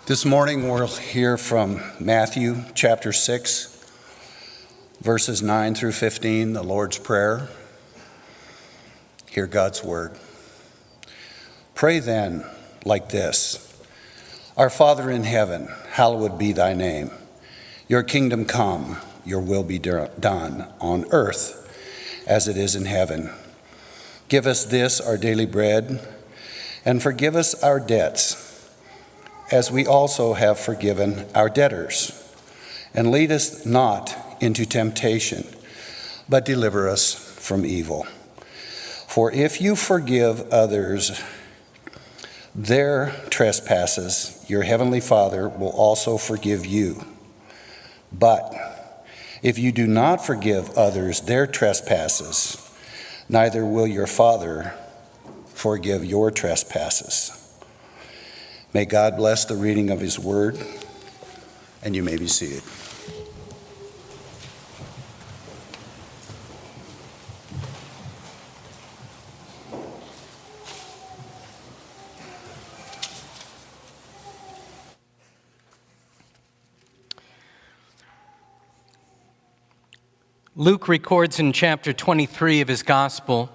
This morning we'll hear from Matthew chapter 6, verses 9 through 15, the Lord's Prayer. Hear God's word. Pray then like this: Our Father in heaven, hallowed be thy name. Your kingdom come, your will be done on earth as it is in heaven. Give us this our daily bread, and forgive us our debts, as we also have forgiven our debtors. And lead us not into temptation, but deliver us from evil. For if you forgive others their trespasses, your heavenly Father will also forgive you. But if you do not forgive others their trespasses, neither will your Father forgive your trespasses. May God bless the reading of his word, and you may be seated. Luke records in chapter 23 of his gospel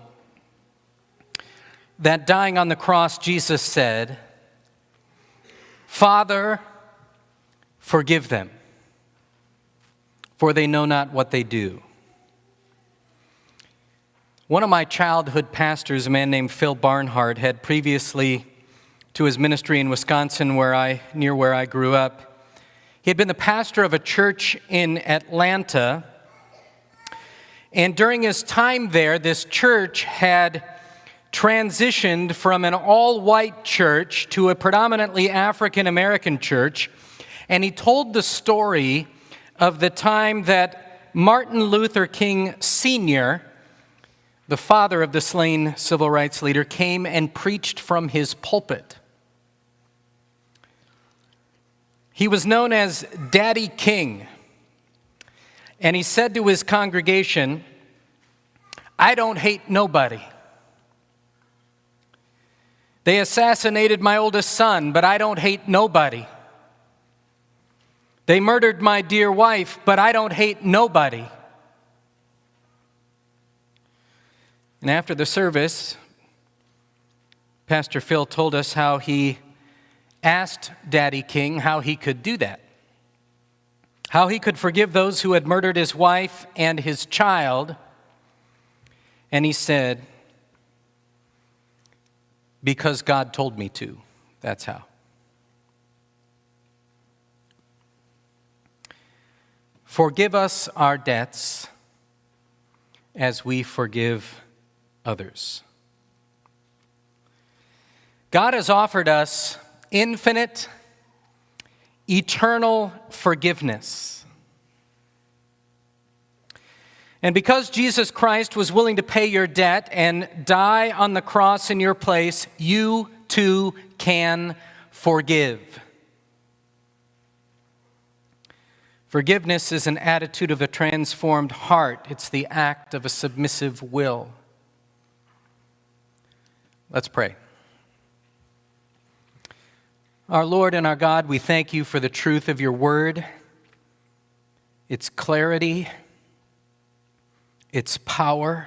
that dying on the cross, Jesus said, "Father, forgive them, for they know not what they do." One of my childhood pastors, a man named Phil Barnhart, had previously to his ministry in Wisconsin, near where I grew up, he had been the pastor of a church in Atlanta. And during his time there, this church had transitioned from an all-white church to a predominantly African-American church. And he told the story of the time that Martin Luther King Sr., the father of the slain civil rights leader, came and preached from his pulpit. He was known as Daddy King. And he said to his congregation, "I don't hate nobody. They assassinated my oldest son, but I don't hate nobody. They murdered my dear wife, but I don't hate nobody." And after the service, Pastor Phil told us how he asked Daddy King how he could do that, how he could forgive those who had murdered his wife and his child. And he said, "Because God told me to, that's how." Forgive us our debts as we forgive others. God has offered us infinite, eternal forgiveness. And because Jesus Christ was willing to pay your debt and die on the cross in your place, you too can forgive. Forgiveness is an attitude of a transformed heart. It's the act of a submissive will. Let's pray. Our Lord and our God, we thank you for the truth of your word, its clarity, its power.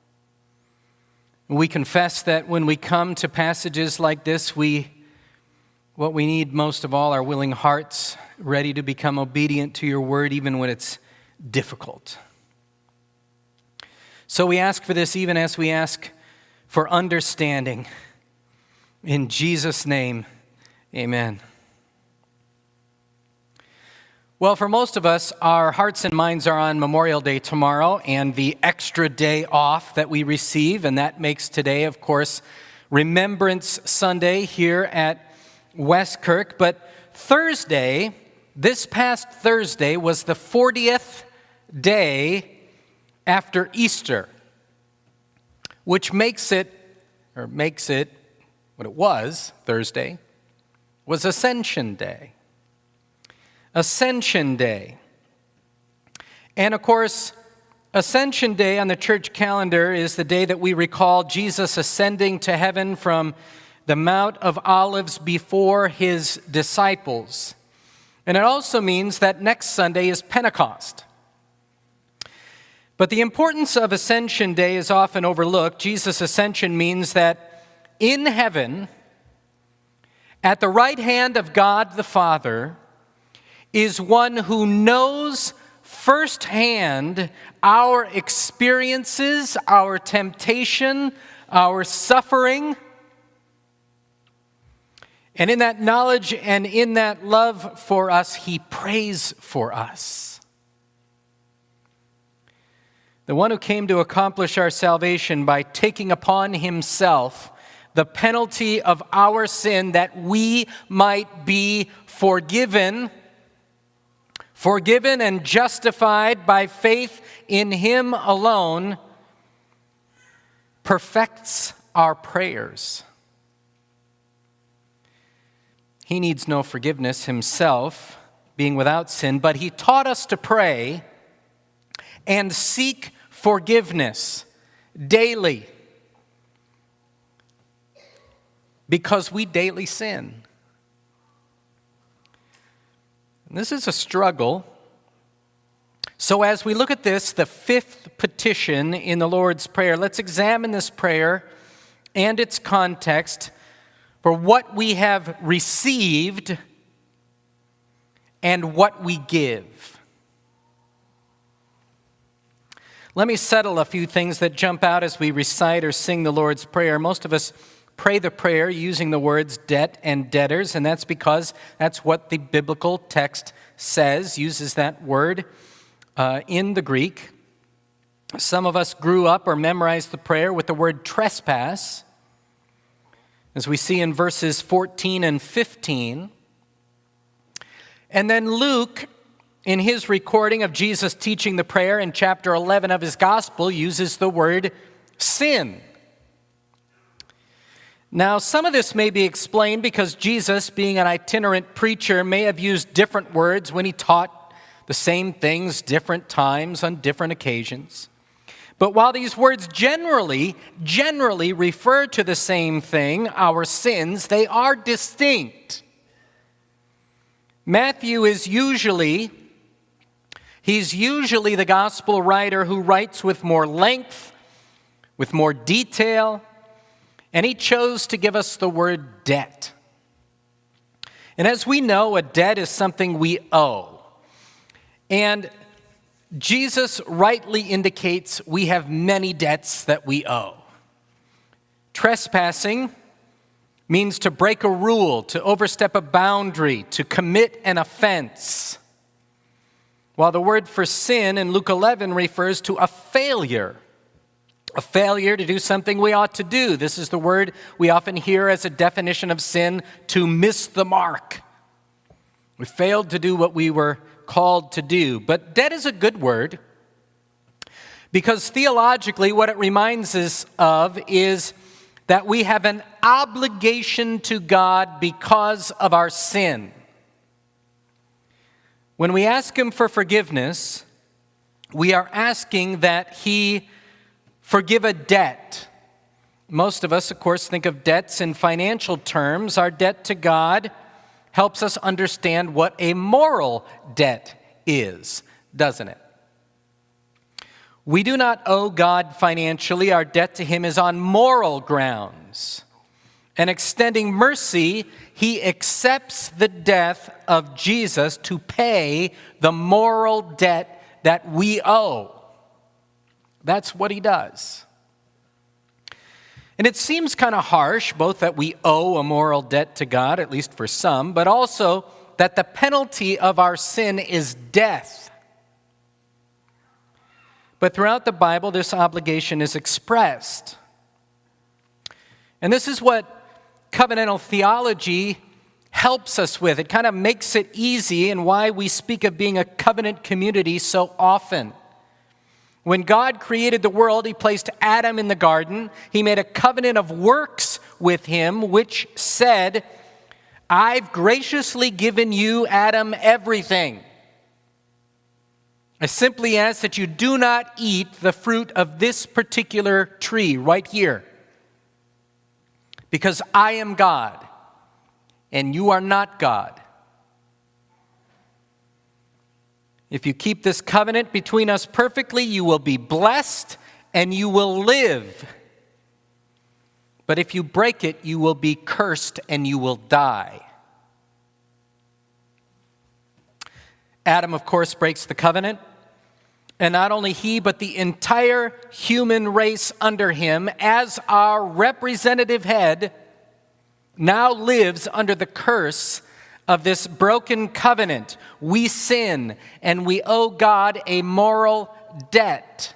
We confess that when we come to passages like this, what we need most of all are willing hearts, ready to become obedient to your word, even when it's difficult. So we ask for this, even as we ask for understanding. In Jesus' name, amen. Well, for most of us, our hearts and minds are on Memorial Day tomorrow and the extra day off that we receive, and that makes today, of course, Remembrance Sunday here at Westkirk. But Thursday, this past Thursday, was the 40th day after Easter, which makes it what it was Thursday, was Ascension Day. Ascension Day. And of course, Ascension Day on the church calendar is the day that we recall Jesus ascending to heaven from the Mount of Olives before his disciples. And it also means that next Sunday is Pentecost. But the importance of Ascension Day is often overlooked. Jesus' ascension means that in heaven, at the right hand of God the Father, is one who knows firsthand our experiences, our temptation, our suffering. And in that knowledge and in that love for us, he prays for us. The one who came to accomplish our salvation by taking upon himself the penalty of our sin that we might be forgiven and justified by faith in him alone, perfects our prayers. He needs no forgiveness himself, being without sin, but he taught us to pray and seek forgiveness daily because we daily sin. And this is a struggle. So as we look at this, the fifth petition in the Lord's Prayer, let's examine this prayer and its context for what we have received and what we give. Let me settle a few things that jump out as we recite or sing the Lord's Prayer. Most of us pray the prayer using the words debt and debtors, and that's because that's what the biblical text says, uses that word in the Greek. Some of us grew up or memorized the prayer with the word trespass, as we see in verses 14 and 15. And then Luke, in his recording of Jesus teaching the prayer in chapter 11 of his gospel, uses the word sin. Now, some of this may be explained because Jesus, being an itinerant preacher, may have used different words when he taught the same things different times on different occasions. But while these words generally refer to the same thing, our sins, they are distinct. Matthew is usually the gospel writer who writes with more length, with more detail, and he chose to give us the word debt. And as we know, a debt is something we owe. And Jesus rightly indicates we have many debts that we owe. Trespassing means to break a rule, to overstep a boundary, to commit an offense. While the word for sin in Luke 11 refers to a failure to do something we ought to do. This is the word we often hear as a definition of sin, to miss the mark. We failed to do what we were called to do. But debt is a good word because theologically what it reminds us of is that we have an obligation to God because of our sin. When we ask him for forgiveness, we are asking that he forgive a debt. Most of us, of course, think of debts in financial terms. Our debt to God helps us understand what a moral debt is, doesn't it? We do not owe God financially. Our debt to him is on moral grounds. And extending mercy, he accepts the death of Jesus to pay the moral debt that we owe. That's what he does. And it seems kind of harsh, both that we owe a moral debt to God, at least for some, but also that the penalty of our sin is death. But throughout the Bible, this obligation is expressed. And this is what covenantal theology helps us with. It kind of makes it easy, and why we speak of being a covenant community so often. When God created the world, he placed Adam in the garden. He made a covenant of works with him, which said, I've graciously given you, Adam, everything. I simply ask that you do not eat the fruit of this particular tree right here, because I am God and you are not God. If you keep this covenant between us perfectly, you will be blessed and you will live. But if you break it, you will be cursed and you will die. Adam, of course, breaks the covenant. And not only he, but the entire human race under him, as our representative head, now lives under the curse of this broken covenant. We sin and we owe God a moral debt.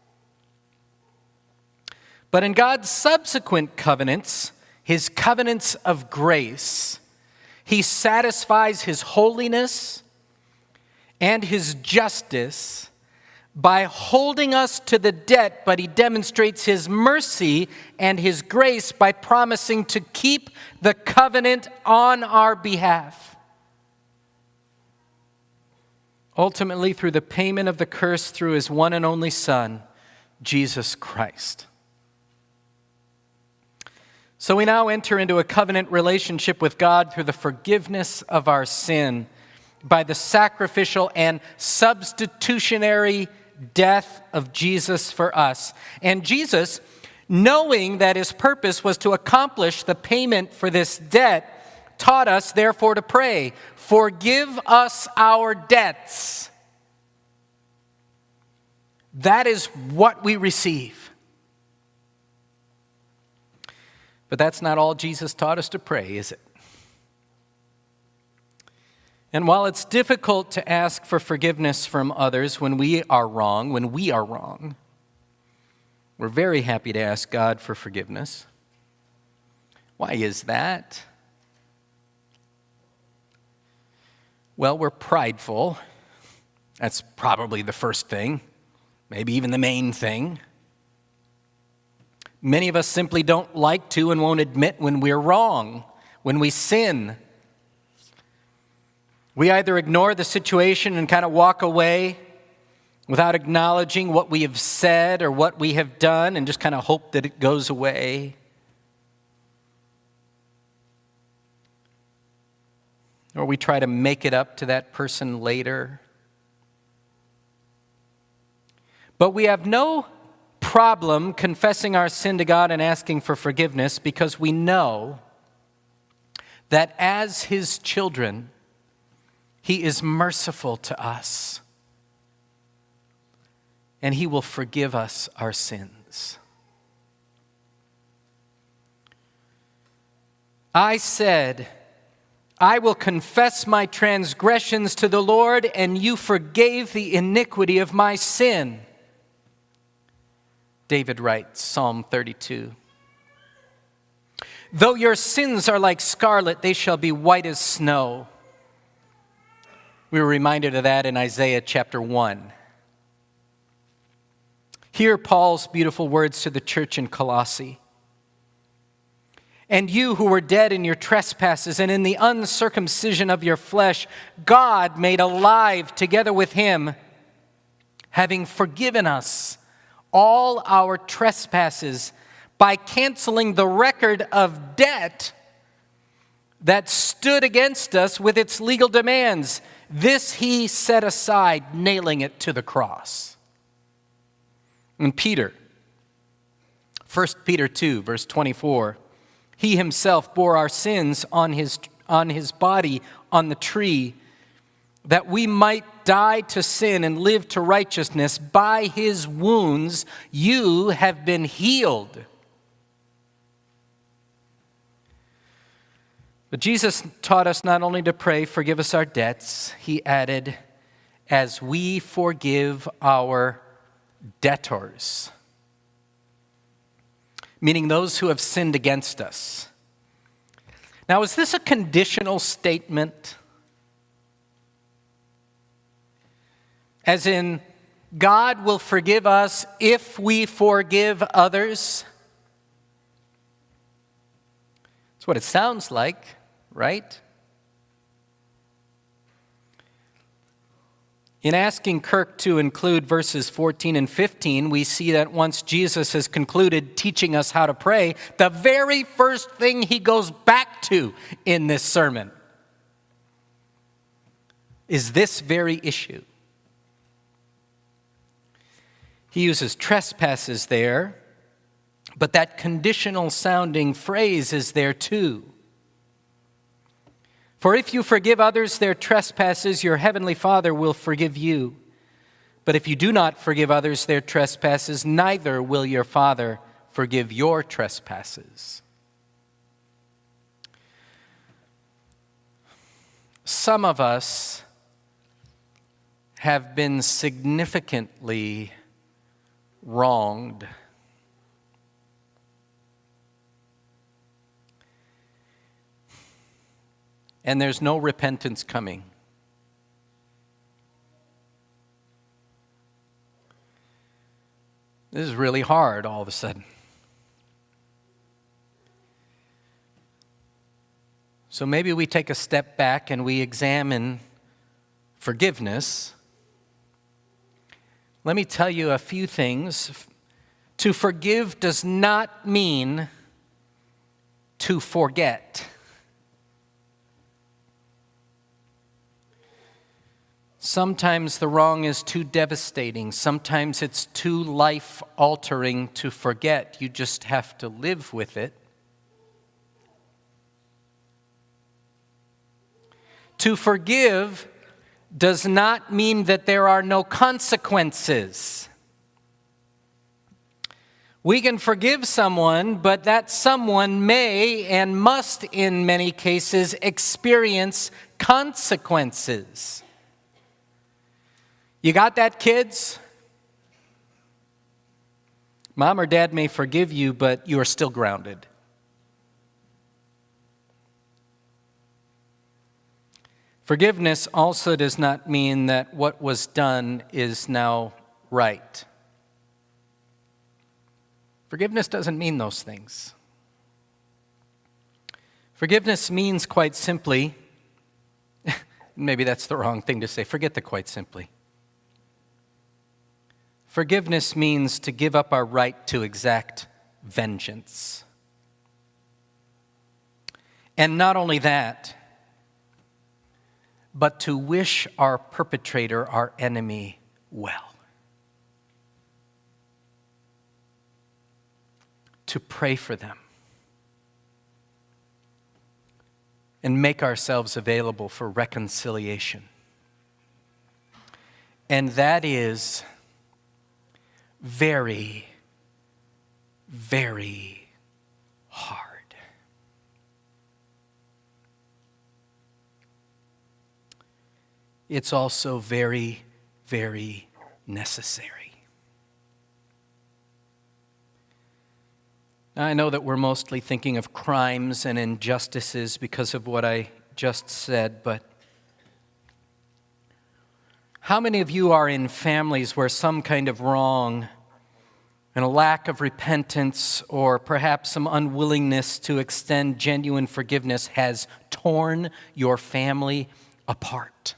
But in God's subsequent covenants, his covenants of grace, he satisfies his holiness and his justice by holding us to the debt, but he demonstrates his mercy and his grace by promising to keep the covenant on our behalf. Ultimately, through the payment of the curse through his one and only Son, Jesus Christ. So we now enter into a covenant relationship with God through the forgiveness of our sin by the sacrificial and substitutionary death of Jesus for us. And Jesus, knowing that his purpose was to accomplish the payment for this debt, taught us therefore to pray, "Forgive us our debts." That is what we receive. But that's not all Jesus taught us to pray, is it? And while it's difficult to ask for forgiveness from others when we are wrong, we're very happy to ask God for forgiveness. Why is that? Well, we're prideful. That's probably the first thing, maybe even the main thing. Many of us simply don't like to and won't admit when we're wrong, when we sin. We either ignore the situation and kind of walk away without acknowledging what we have said or what we have done and just kind of hope that it goes away. Or we try to make it up to that person later. But we have no problem confessing our sin to God and asking for forgiveness because we know that as his children, he is merciful to us and he will forgive us our sins. I said, "I will confess my transgressions to the Lord, and you forgave the iniquity of my sin." David writes, Psalm 32. "Though your sins are like scarlet, they shall be white as snow." We were reminded of that in Isaiah chapter 1. Hear Paul's beautiful words to the church in Colossae. "And you who were dead in your trespasses and in the uncircumcision of your flesh, God made alive together with him, having forgiven us all our trespasses by canceling the record of debt that stood against us with its legal demands. This he set aside, nailing it to the cross." And Peter, 1 Peter 2, verse 24, "He himself bore our sins on his body on the tree, that we might die to sin and live to righteousness. By his wounds you have been healed." But Jesus taught us not only to pray, "Forgive us our debts," he added, "as we forgive our debtors," meaning those who have sinned against us. Now, is this a conditional statement? As in, God will forgive us if we forgive others? That's what it sounds like, right? In asking Kirk to include verses 14 and 15, we see that once Jesus has concluded teaching us how to pray, the very first thing he goes back to in this sermon is this very issue. He uses trespasses there, but that conditional sounding phrase is there too. For if you forgive others their trespasses, your heavenly Father will forgive you. But if you do not forgive others their trespasses, neither will your Father forgive your trespasses. Some of us have been significantly wronged. And there's no repentance coming. This is really hard all of a sudden. So maybe we take a step back and we examine forgiveness. Let me tell you a few things. To forgive does not mean to forget. Sometimes the wrong is too devastating. Sometimes it's too life-altering to forget. You just have to live with it. To forgive does not mean that there are no consequences. We can forgive someone, but that someone may and must, in many cases, experience consequences. You got that, kids? Mom or dad may forgive you, but you are still grounded. Forgiveness also does not mean that what was done is now right. Forgiveness doesn't mean those things. Forgiveness means quite simply, maybe that's the wrong thing to say, forget the quite simply. Forgiveness means to give up our right to exact vengeance. And not only that, but to wish our perpetrator, our enemy, well. To pray for them. And make ourselves available for reconciliation. And that is very, very hard. It's also very, very necessary. Now, I know that we're mostly thinking of crimes and injustices because of what I just said, but how many of you are in families where some kind of wrong and a lack of repentance or perhaps some unwillingness to extend genuine forgiveness has torn your family apart?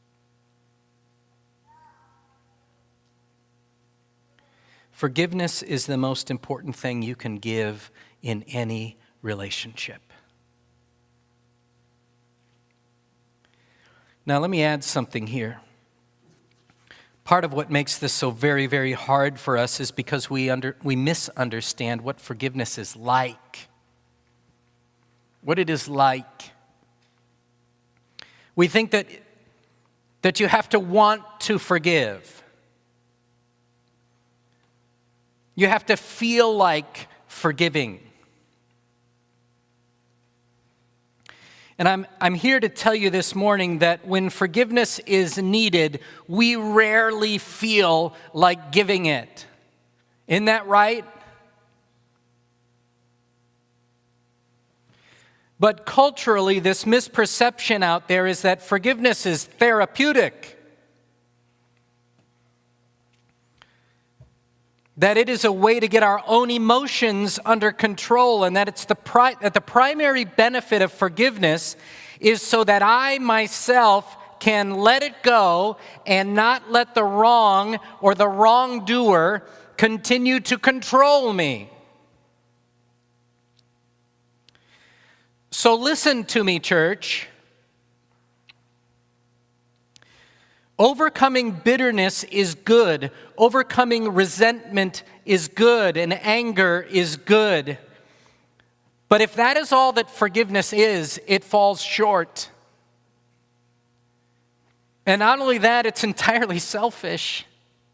Forgiveness is the most important thing you can give in any relationship. Now, let me add something here. Part of what makes this so very, very hard for us is because we misunderstand what forgiveness is like. What it is like. We think that you have to want to forgive. You have to feel like forgiving. And I'm here to tell you this morning that when forgiveness is needed, we rarely feel like giving it. Isn't that right? But culturally, this misperception out there is that forgiveness is therapeutic. That it is a way to get our own emotions under control, and that it's the primary benefit of forgiveness is so that I myself can let it go and not let the wrong or the wrongdoer continue to control me. So listen to me, church. Overcoming bitterness is good. Overcoming resentment is good, and anger is good. But if that is all that forgiveness is, it falls short. And not only that, it's entirely selfish.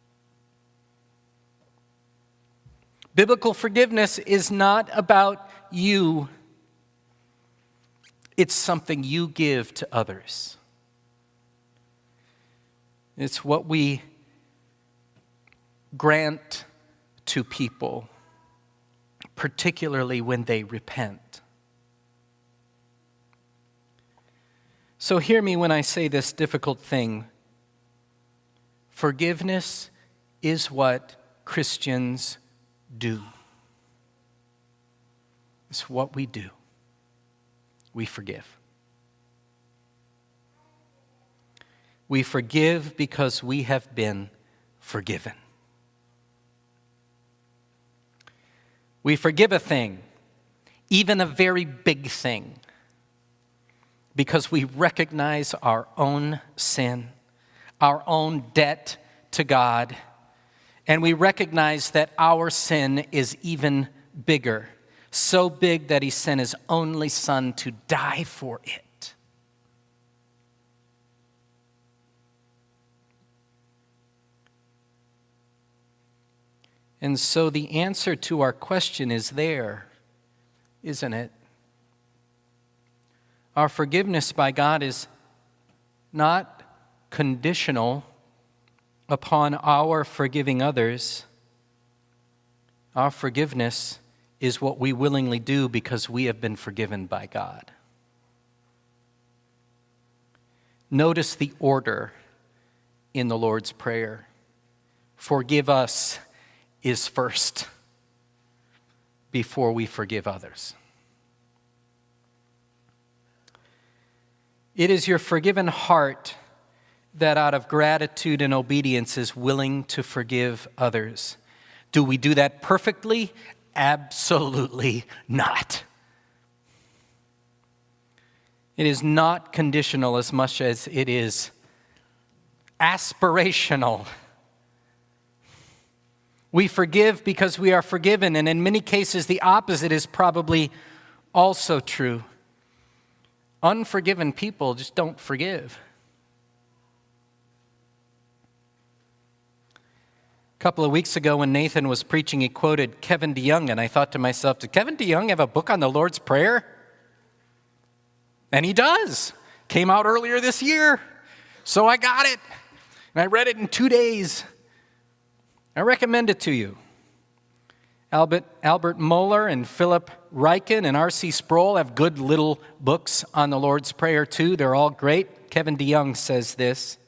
Biblical forgiveness is not about you. It's something you give to others. It's what we grant to people, particularly when they repent. So hear me when I say this difficult thing. Forgiveness is what Christians do. It's what we do. We forgive. We forgive because we have been forgiven. We forgive a thing, even a very big thing, because we recognize our own sin, our own debt to God, and we recognize that our sin is even bigger, so big that He sent His only Son to die for it. And so the answer to our question is there, isn't it? Our forgiveness by God is not conditional upon our forgiving others. Our forgiveness is what we willingly do because we have been forgiven by God. Notice the order in the Lord's Prayer. Forgive us is first before we forgive others. It is your forgiven heart that out of gratitude and obedience is willing to forgive others. Do we do that perfectly? Absolutely not. It is not conditional as much as it is aspirational. We forgive because we are forgiven, and in many cases the opposite is probably also true. Unforgiven people just don't forgive. A couple of weeks ago when Nathan was preaching, he quoted Kevin DeYoung, and I thought to myself, did Kevin DeYoung have a book on the Lord's Prayer? And he does. Came out earlier this year. So I got it. And I read it in 2 days. I recommend it to you. Albert Mohler and Philip Ryken and R.C. Sproul have good little books on the Lord's Prayer too. They're all great. Kevin DeYoung says this: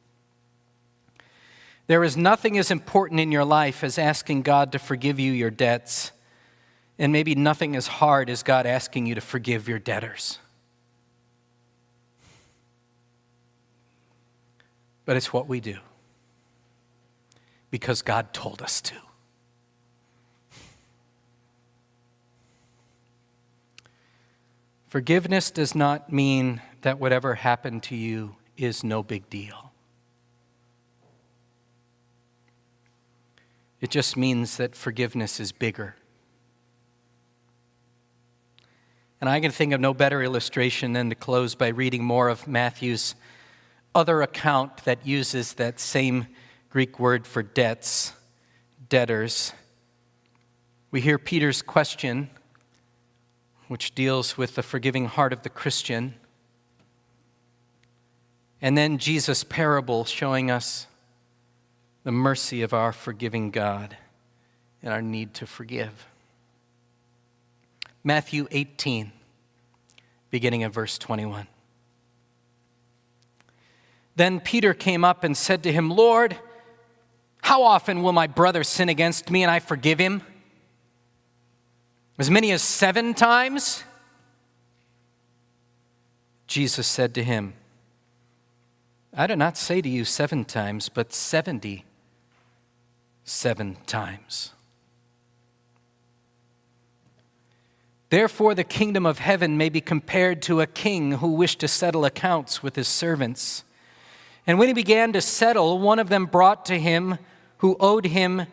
there is nothing as important in your life as asking God to forgive you your debts, and maybe nothing as hard as God asking you to forgive your debtors. But it's what we do because God told us to. Forgiveness does not mean that whatever happened to you is no big deal. It just means that forgiveness is bigger. And I can think of no better illustration than to close by reading more of Matthew's other account that uses that same Greek word for debts, debtors. We hear Peter's question, which deals with the forgiving heart of the Christian. And then Jesus' parable showing us the mercy of our forgiving God and our need to forgive. Matthew 18, beginning at verse 21. Then Peter came up and said to him, Lord, how often will my brother sin against me and I forgive him? As many as 7 times? Jesus said to him, I do not say to you 7 times, but 77 times. Therefore, the kingdom of heaven may be compared to a king who wished to settle accounts with his servants. And when he began to settle, one was brought to him who owed him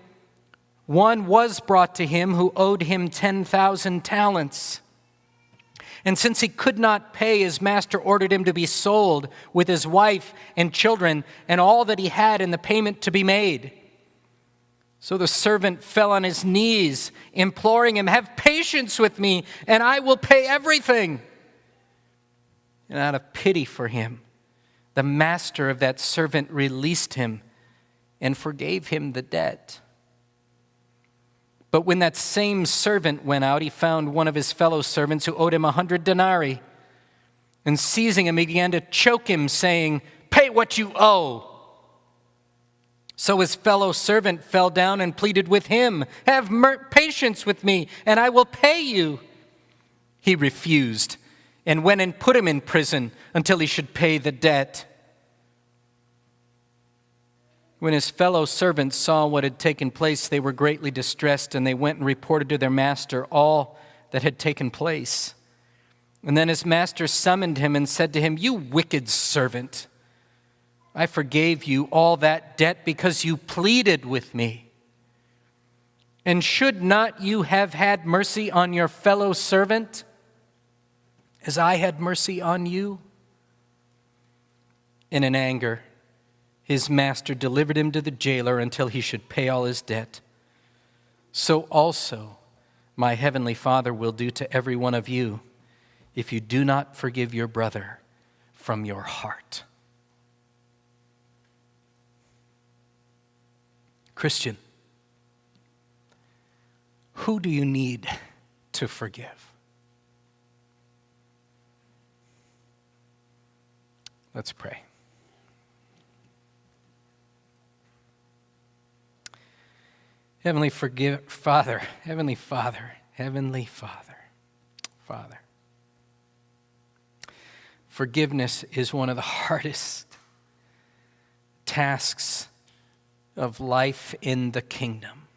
10,000 talents. And since he could not pay, his master ordered him to be sold with his wife and children and all that he had, and the payment to be made. So the servant fell on his knees, imploring him, "Have patience with me, and I will pay everything." And out of pity for him, the master of that servant released him and forgave him the debt. But when that same servant went out, he found one of his fellow servants who owed him 100 denarii. And seizing him, he began to choke him, saying, "Pay what you owe." So his fellow servant fell down and pleaded with him, "Have patience with me, and I will pay you." He refused and went and put him in prison until he should pay the debt. When his fellow servants saw what had taken place, they were greatly distressed, and they went and reported to their master all that had taken place. And then his master summoned him and said to him, "You wicked servant, I forgave you all that debt because you pleaded with me. And should not you have had mercy on your fellow servant, as I had mercy on you?" And in anger, his master delivered him to the jailer until he should pay all his debt. So also my heavenly Father will do to every one of you if you do not forgive your brother from your heart. Christian, who do you need to forgive? Let's pray. Heavenly Father, Father. Forgiveness is one of the hardest tasks of life in the kingdom.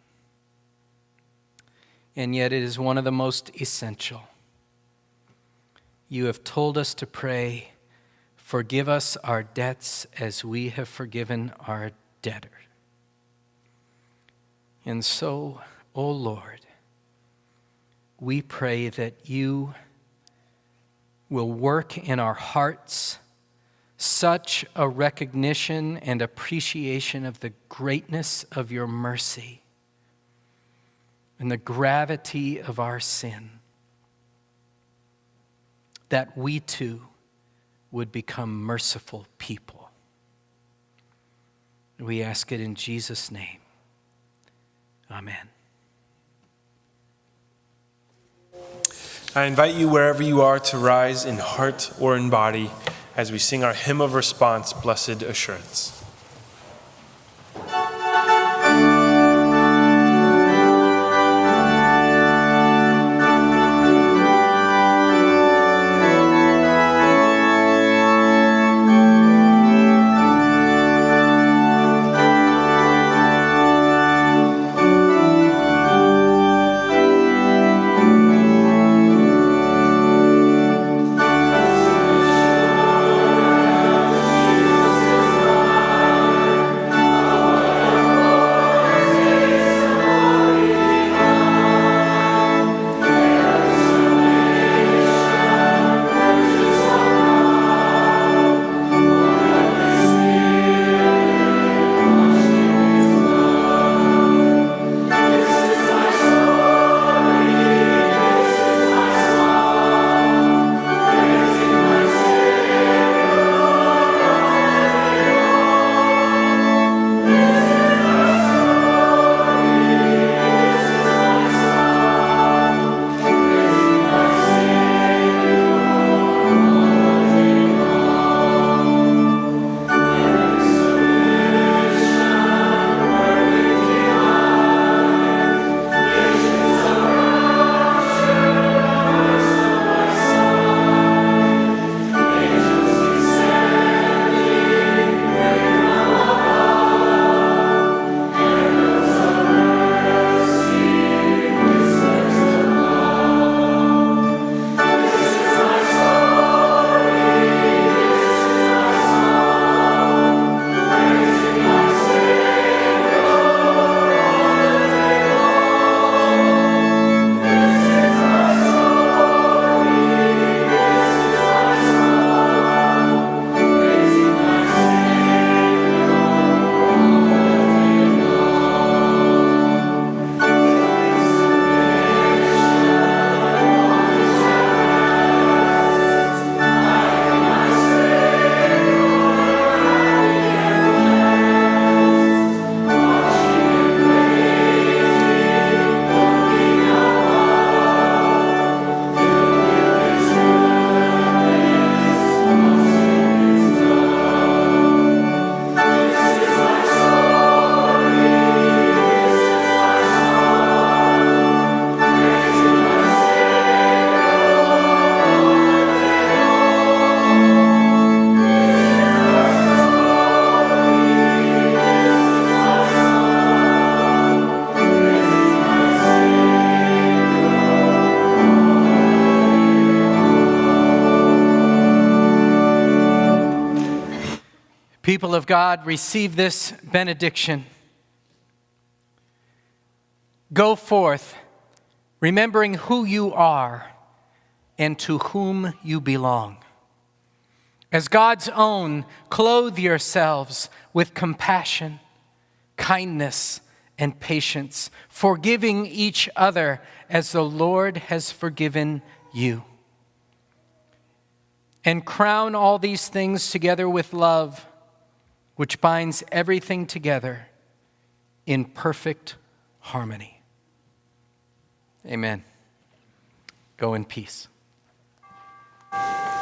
And yet it is one of the most essential. You have told us to pray, "Forgive us our debts as we have forgiven our debtors." And so, O Lord, we pray that you will work in our hearts such a recognition and appreciation of the greatness of your mercy and the gravity of our sin, that we too would become merciful people. We ask it in Jesus' name. Amen. I invite you wherever you are to rise in heart or in body as we sing our hymn of response, Blessed Assurance. People of God, receive this benediction. Go forth, remembering who you are and to whom you belong. As God's own, clothe yourselves with compassion, kindness, and patience, forgiving each other as the Lord has forgiven you. And crown all these things together with love, which binds everything together in perfect harmony. Amen. Go in peace.